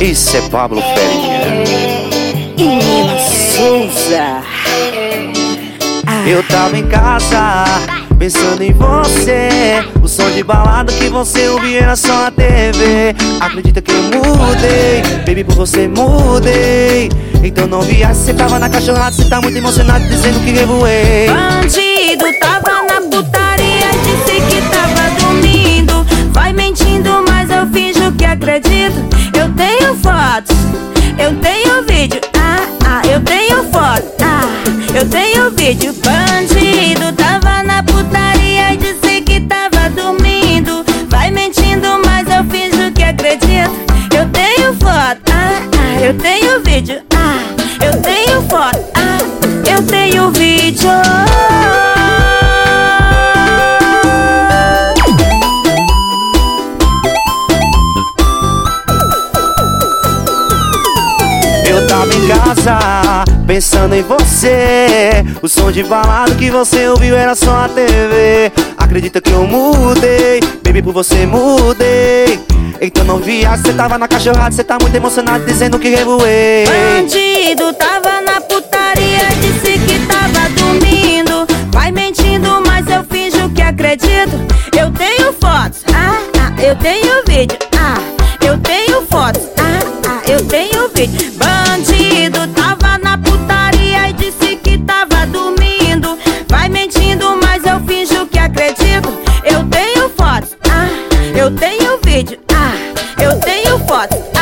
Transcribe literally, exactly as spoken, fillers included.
Isso é Pablo Ferinha e Nina Souza. ah. Eu tava em casa pensando em você. O som de balada que você ouvia era só na T V. Acredita que eu mudei, baby, por você mudei. Então não viaje, cê tava na cachorrada, cê tá muito emocionado dizendo que revoei. Bandido tava na putaria, disse que tava dormindo. Vai mentindo, mas eu finjo que acredito. Eu tenho fotos, eu tenho vídeo. Ah, ah, eu tenho foto, ah, eu tenho vídeo. Bandido tava na putaria, disse que tava dormindo. Vai mentindo, mas eu finjo que acredito. Eu tenho foto, ah, ah, eu tenho vídeo. Ah, eu tenho foto, ah, eu tenho vídeo. Eu tava em casa pensando em você. O som de balada que você ouviu era só na T V. Acredita que eu mudei, baby, por você mudei. Então não viaje, cê tava na cachorrada, cê tá muito emocionado dizendo que revoei. Bandido tava na putaria, disse que tava dormindo. Vai mentindo, mas eu finjo que acredito. Eu tenho fotos, ah, ah, eu tenho vídeo. Ah, eu tenho fotos, ah, ah, eu tenho vídeo. Bandido tava na putaria e disse que tava dormindo. Vai mentindo, mas eu finjo que acredito. Eu tenho fotos, ah, eu tenho vídeo. Ah, eu tenho fotos.